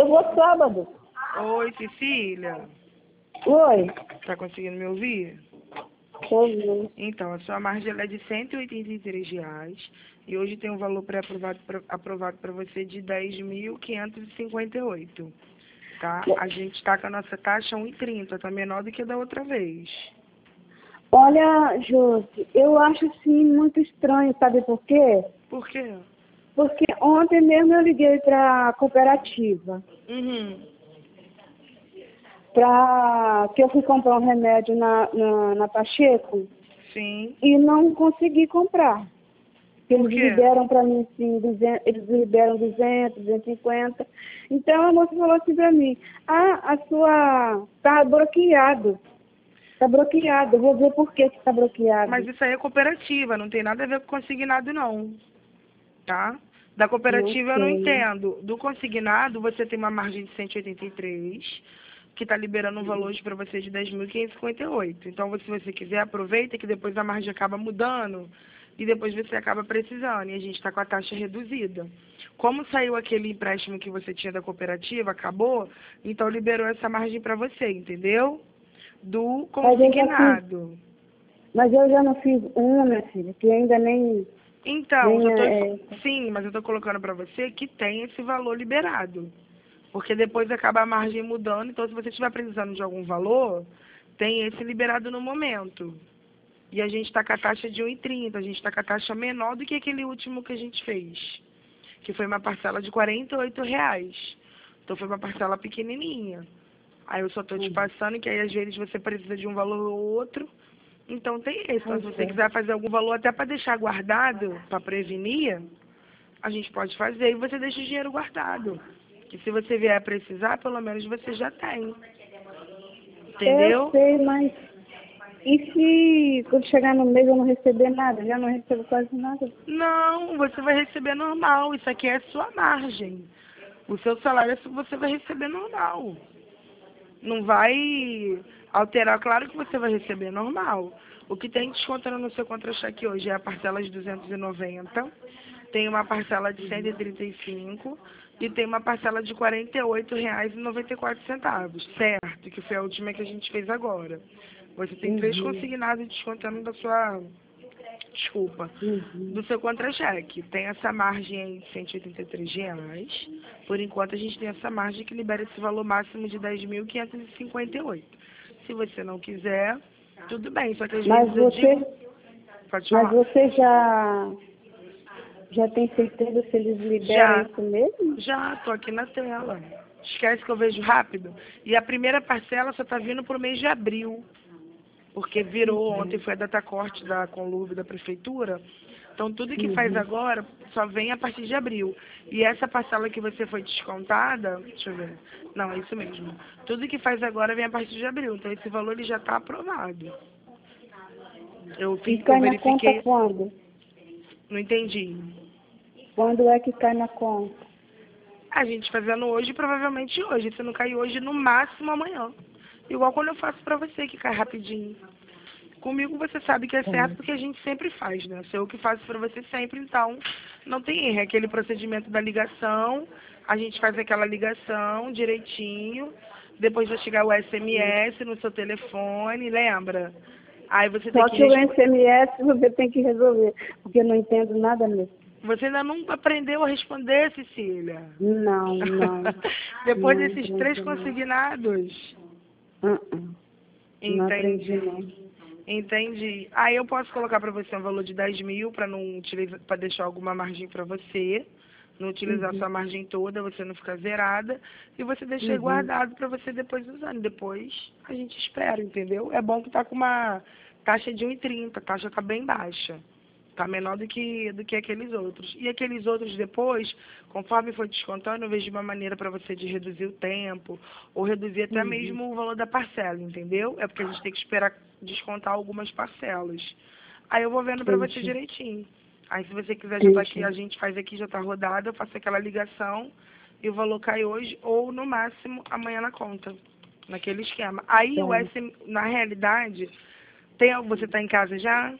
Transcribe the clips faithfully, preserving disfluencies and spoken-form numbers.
vou sábado. Oi, Cecília. Oi. Tá conseguindo me ouvir? Tô ouvindo. Então, a sua margem ela é de cento e oitenta e três reais e hoje tem um valor pré-aprovado pra, aprovado para você de dez mil quinhentos e cinquenta e oito, tá? A gente está com a nossa taxa um e trinta, tá menor do que da outra vez. Olha, Josi, eu acho assim muito estranho, sabe por quê? Por quê? Porque ontem mesmo eu liguei para a cooperativa, Uhum. pra, que eu fui comprar um remédio na, na, na Pacheco Sim. e não consegui comprar. Eles Por quê? liberam para mim, assim, duzentos, eles liberam duzentos, duzentos e cinquenta. Então a moça falou assim para mim, ah, a sua tá bloqueado. Tá bloqueado. Eu vou ver por que que tá bloqueado. Mas isso aí é cooperativa, não tem nada a ver com consignado, não. Tá? Da Não cooperativa eu não sei. entendo. Do consignado, você tem uma margem de cento e oitenta e três, que está liberando um valor para você de dez mil quinhentos e cinquenta e oito. Então, se você quiser, aproveita que depois a margem acaba mudando e depois você acaba precisando. E a gente está com a taxa reduzida. Como saiu aquele empréstimo que você tinha da cooperativa, acabou, então liberou essa margem para você, entendeu? Do Mas eu já fiz, consignado. mas eu já não fiz uma, minha filha, que ainda nem, Então, nem eu tô, é, sim, mas eu estou colocando para você que tem esse valor liberado. Porque depois acaba a margem mudando, então se você estiver precisando de algum valor, tem esse liberado no momento. E a gente está com a taxa de um e trinta, a gente está com a taxa menor do que aquele último que a gente fez, que foi uma parcela de quarenta e oito reais. Então foi uma parcela pequenininha. Aí eu só estou te passando que aí às vezes você precisa de um valor ou outro. Então tem esse. Então, se você quiser fazer algum valor até para deixar guardado, para prevenir, a gente pode fazer e você deixa o dinheiro guardado. Que se você vier a precisar, pelo menos você já tem. Entendeu? Eu sei, mas e se quando chegar no mês eu não receber nada? Já não recebo quase nada. Não, você vai receber normal. Isso aqui é a sua margem. O seu salário você vai receber normal. Não vai alterar. Claro que você vai receber normal. O que tem descontando no seu contra-cheque hoje é a parcela de duzentos e noventa, tem uma parcela de cento e trinta e cinco e tem uma parcela de quarenta e oito reais e noventa e quatro centavos, certo? Que foi a última que a gente fez agora. Você tem três Uhum. consignados descontando da sua, desculpa, Uhum. do seu contra-cheque. Tem essa margem aí de cento e oitenta e três reais. Por enquanto a gente tem essa margem que libera esse valor máximo de dez mil quinhentos e cinquenta e oito. Se você não quiser, tudo bem, só que às Mas vezes eu você, digo... Pode mas falar. você já, já tem certeza se eles liberam Já, isso mesmo? já, tô aqui na tela. Esquece que eu vejo rápido. E a primeira parcela só tá vindo pro mês de abril. Porque virou, ontem foi a data corte da Conlurb da prefeitura. Então tudo que faz Uhum. agora só vem a partir de abril. E essa parcela que você foi descontada, deixa eu ver. Não, é isso mesmo. Tudo que faz agora vem a partir de abril. Então esse valor ele já está aprovado. Eu, E fiz, eu cai na conta verifiquei, quando? não entendi. Quando é que cai na conta? A gente fazendo hoje, provavelmente hoje. Se não cair hoje, no máximo amanhã. Igual quando eu faço pra você, que cai rapidinho. Comigo você sabe que é certo porque a gente sempre faz, né? Sou eu que faço pra você sempre, então não tem erro. É aquele procedimento da ligação, a gente faz aquela ligação direitinho, depois vai chegar o S M S no seu telefone, lembra? Aí você tem Só que que o responder. S M S você tem que resolver, porque eu não entendo nada mesmo. Você ainda não aprendeu a responder, Cecília. Não, não, Depois não desses três aprendi não. consignados. Uh-uh. Não aprendi não. Entendi. Entendi. Aí eu posso colocar para você um valor de dez mil para não utilizar, para deixar alguma margem para você, não utilizar Uhum. sua margem toda, você não ficar zerada, e você deixar aí Uhum. guardado para você depois usando. Depois a gente espera, entendeu? É bom que tá com uma taxa de um e trinta, a taxa tá bem baixa. Tá menor do que, do que aqueles outros. E aqueles outros depois, conforme for descontando, eu vejo uma maneira para você de reduzir o tempo, ou reduzir até Uhum. mesmo o valor da parcela, entendeu? É porque a gente tem que esperar descontar algumas parcelas. Aí eu vou vendo para você Entendi. direitinho. Aí se você quiser já tá aqui, a Entendi. gente faz aqui, já tá rodado, eu faço aquela ligação e o valor cai hoje, ou no máximo amanhã na conta. Naquele esquema. Aí o Tá. S M, na realidade, tem, você tá em casa já?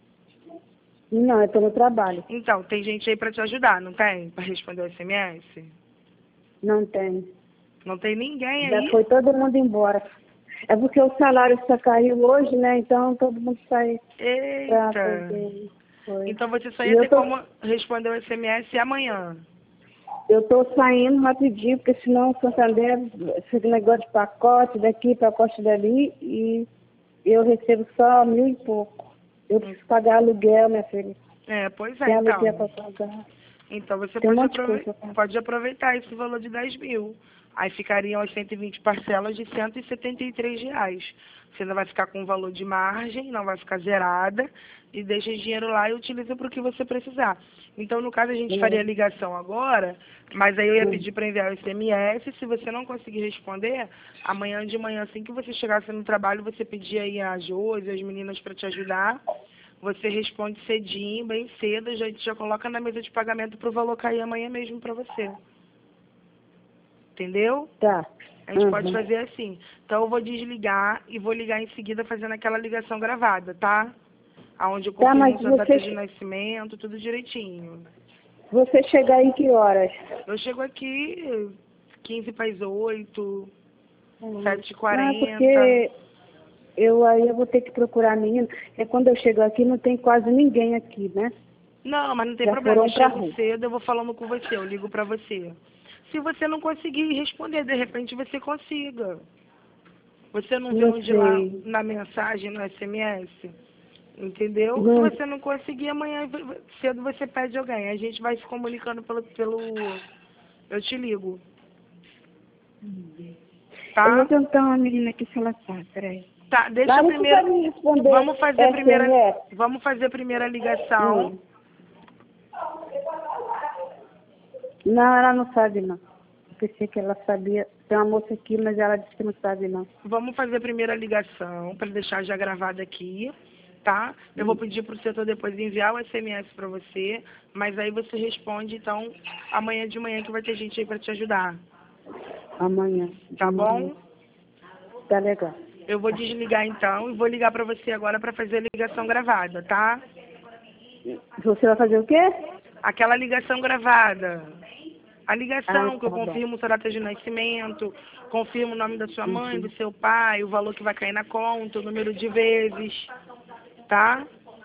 Não, eu tô no trabalho. Então, tem gente aí para te ajudar, não tem? Para responder o S M S? Não tem. Não tem ninguém Já aí? foi todo mundo embora. É porque o salário só caiu hoje, né? Então todo mundo sai pra Eita. poder. Foi. Então você só E ia eu ter tô, como responder o S M S amanhã. eu tô saindo rapidinho, porque senão o Santander fica negócio de pacote daqui, pacote dali, e eu recebo só mil e pouco. Eu preciso pagar aluguel, minha filha. É, pois é, Tem então. aluguel para pagar. Então você Tem um pode, monte de aprove coisa pra pagar. pode aproveitar esse valor de dez mil. Aí ficariam as cento e vinte parcelas de cento e setenta e três reais. Você ainda vai ficar com o valor de margem, não vai ficar zerada, e deixa esse dinheiro lá e utiliza para o que você precisar. Então, no caso, a gente faria a ligação agora, mas aí eu ia Hum. pedir para enviar o S M S. Se você não conseguir responder, amanhã de manhã, assim que você chegasse no trabalho, você pedia aí a Josi, as meninas para te ajudar. Você responde cedinho, bem cedo, a gente já coloca na mesa de pagamento para o valor cair amanhã mesmo para você. Entendeu? Tá. A gente Uhum. pode fazer assim. Então eu vou desligar e vou ligar em seguida fazendo aquela ligação gravada, tá? Aonde eu Tá, confirmo mas sua data você, de nascimento, tudo direitinho. você chegar em que horas? Eu chego aqui quinze para as oito, sete e Ah, quarenta. porque eu aí eu vou ter que procurar a menina. É quando eu chego aqui não tem quase ninguém aqui, né? Não, mas não tem Já problema. Eu foram pra chego rua. cedo, eu vou falando com você, eu ligo pra você. Se você não conseguir responder, de repente você consiga. Você não vê Não onde lá sei. na mensagem, no S M S? Entendeu? Se Não, você não conseguir, amanhã cedo você pede alguém. A gente vai se comunicando pelo, pelo... Eu te ligo. eu vou Tá? perguntar uma menina aqui se ela sabe, peraí. Tá, deixa Mas a você primeira... pode me responder Vamos fazer a primeira... S M S? Vamos fazer a primeira ligação. Hum. Não, ela não sabe não. Eu pensei que ela sabia. Tem uma moça aqui, mas ela disse que não sabe não. Vamos fazer a primeira ligação para deixar já gravado aqui, tá? Eu vou pedir para o setor depois enviar o S M S para você, mas aí você responde, então, amanhã de manhã que vai ter gente aí para te ajudar. Amanhã. Tá Amanhã. bom? Tá legal. Eu vou desligar então e vou ligar para você agora para fazer a ligação gravada, tá? Você vai fazer o quê? Aquela ligação gravada. A Ah, ligação que eu tá bom. confirmo sua data de nascimento, confirmo o nome da sua mãe, Uhum. do seu pai, o valor que vai cair na conta, o número de vezes, tá?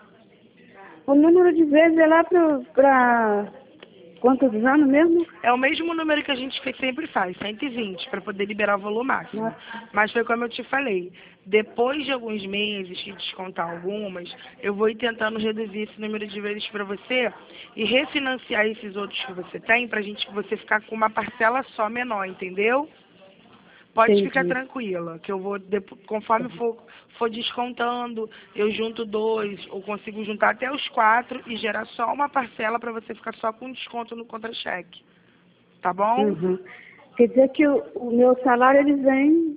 O número de vezes é lá pra, pra quantos anos mesmo? É o mesmo número que a gente sempre faz, cento e vinte, para poder liberar o valor máximo. Nossa. Mas foi como eu te falei, depois de alguns meses, que descontar algumas, eu vou ir tentando reduzir esse número de vezes para você e refinanciar esses outros que você tem, para gente você ficar com uma parcela só menor, entendeu? Pode ficar Entendi. tranquila, que eu vou, depo- conforme for, for descontando, eu junto dois, ou consigo juntar até os quatro e gerar só uma parcela para você ficar só com desconto no contra-cheque. Tá bom? Uhum. Quer dizer que o, o meu salário ele vem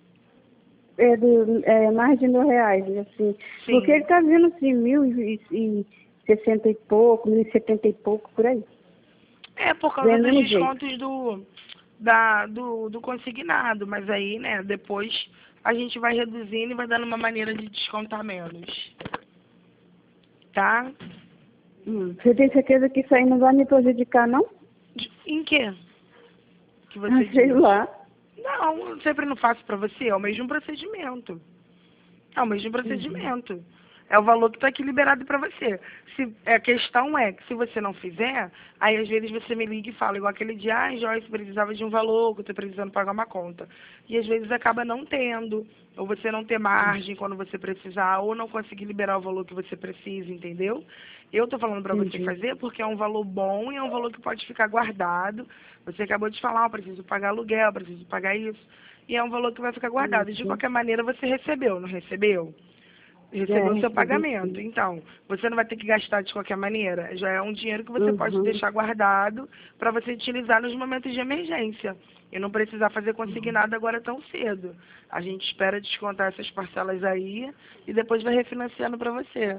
é, do, é, mais de mil reais, assim. Porque ele Sim. está vindo assim, mil e, e sessenta e pouco, mil e setenta e pouco, por aí. É por causa Vem do dos mesmo jeito. descontos do, da, do, do consignado, mas aí, né, depois a gente vai reduzindo e vai dando uma maneira de descontar menos. Tá? Hum. Você tem certeza que isso aí não vai me prejudicar, não? De- Em quê? Que você Ah, sei diz? lá. Não, eu sempre não faço pra você, é o mesmo procedimento. É o mesmo Uhum. procedimento. É o valor que está aqui liberado para você. Se, a questão é que se você não fizer, aí às vezes você me liga e fala, igual aquele dia, ah, Joyce, precisava de um valor, que eu estou precisando pagar uma conta. E às vezes acaba não tendo, ou você não ter margem quando você precisar, ou não conseguir liberar o valor que você precisa, entendeu? Eu estou falando para você Entendi. fazer porque é um valor bom e é um valor que pode ficar guardado. Você acabou de falar, eu preciso pagar aluguel, eu preciso pagar isso. E é um valor que vai ficar guardado. De Uhum. qualquer maneira, você recebeu, não recebeu? É, Recebeu o seu recebi pagamento. sim. Então, você não vai ter que gastar de qualquer maneira. Já é um dinheiro que você pode Uhum. deixar guardado para você utilizar nos momentos de emergência. E não precisar fazer consignado agora tão cedo. A gente espera descontar essas parcelas aí e depois vai refinanciando para você.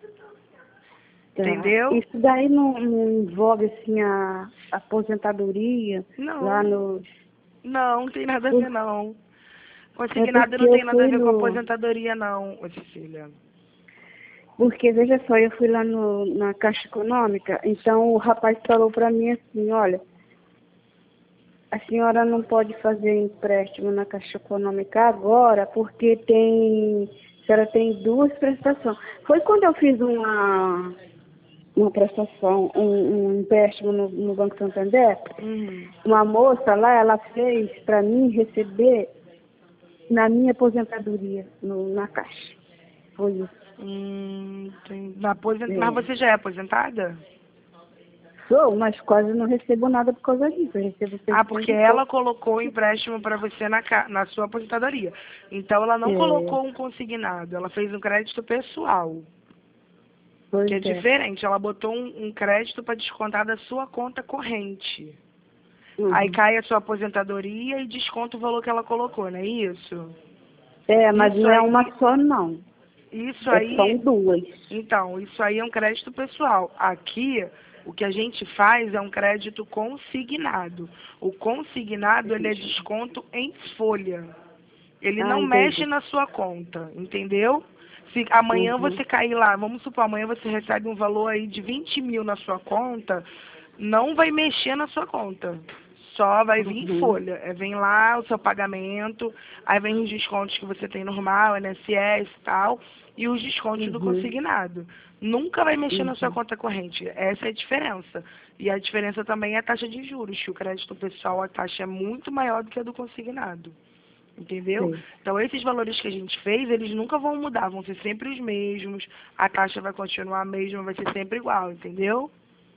Tá. Entendeu? Isso daí não, não envolve assim a, a aposentadoria lá Não, no. não, não tem nada a ver por- não. É Consignado porque não eu tem nada a fui ver com no. aposentadoria não, ô Cecília. Porque, veja só, eu fui lá no, na Caixa Econômica, então o rapaz falou para mim assim, olha, a senhora não pode fazer empréstimo na Caixa Econômica agora, porque tem, a senhora tem duas prestações. Foi quando eu fiz uma, uma prestação, um, um empréstimo no, no Banco Santander, Hum. uma moça lá, ela fez para mim receber na minha aposentadoria, no, na Caixa. Foi isso. Hum, tem... na aposent... É. Mas você já é aposentada? Sou, mas quase não recebo nada por causa disso. Eu recebo Ah, porque ela colocou o empréstimo para você na, ca... na sua aposentadoria. Então, ela não É. colocou um consignado, ela fez um crédito pessoal. Pois Que é é. diferente, ela botou um, um crédito para descontar da sua conta corrente. Uhum. Aí cai a sua aposentadoria e desconta o valor que ela colocou, não é isso? É, mas Isso não é aí- uma só, não. Isso É, aí. são duas. Então, isso aí é um crédito pessoal. Aqui, o que a gente faz é um crédito consignado. O consignado, ele é desconto em folha. Ele Ah, não entendi. mexe na sua conta, entendeu? Se amanhã Uhum. você cair lá, vamos supor, amanhã você recebe um valor aí de vinte mil na sua conta, não vai mexer na sua conta. Só vai vir em Uhum. folha. É, vem lá o seu pagamento, aí vem os descontos que você tem normal, I N S S e tal, e os descontos do Uhum. consignado. Nunca vai mexer na sua Uhum. conta corrente. Essa é a diferença. E a diferença também é a taxa de juros, que o crédito pessoal, a taxa é muito maior do que a do consignado. Entendeu? Sim. Então, esses valores que a gente fez, eles nunca vão mudar, vão ser sempre os mesmos, a taxa vai continuar a mesma, vai ser sempre igual, entendeu?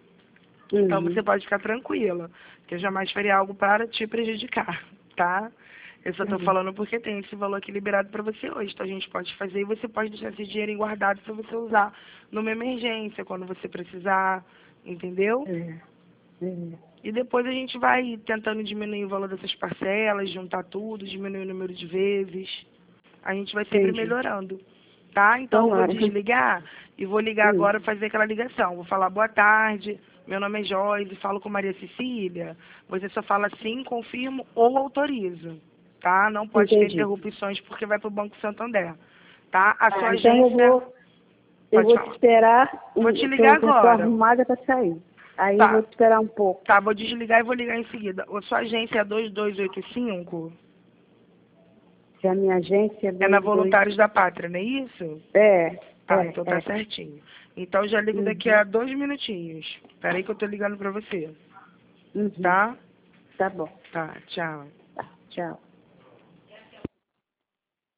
Então, Uhum. você pode ficar tranquila, que eu jamais faria algo para te prejudicar, tá? Eu só estou Uhum. falando porque tem esse valor aqui liberado para você hoje, então a gente pode fazer e você pode deixar esse dinheiro guardado para você usar numa emergência, quando você precisar, entendeu? É. É. E depois a gente vai tentando diminuir o valor dessas parcelas, juntar tudo, diminuir o número de vezes. A gente vai sempre Entendi. melhorando. Tá? Então eu vou Tomara. desligar e vou ligar Hum. agora fazer aquela ligação. Vou falar boa tarde, meu nome é Joyce, falo com Maria Cecília. Você só fala sim, confirmo ou autorizo. Tá? Não pode ter Entendi. interrupções porque vai para o Banco Santander. Tá? A sua Ah, então eu agência. vou, eu Pode vou te falar. esperar. Vou te eu ligar tô, eu tô agora. arrumada para sair. Aí eu vou Tá. te esperar um pouco. Tá, vou desligar e vou ligar em seguida. A sua agência é dois dois oito cinco? Se a minha agência é É na dois, dois... Voluntários da Pátria, não é isso? É, Tá, é, então tá é. certinho. Então já ligo daqui Uhum. a dois minutinhos. Peraí que eu tô ligando pra você. Uhum. Tá? Tá bom. Tá, tchau. Tá, tchau.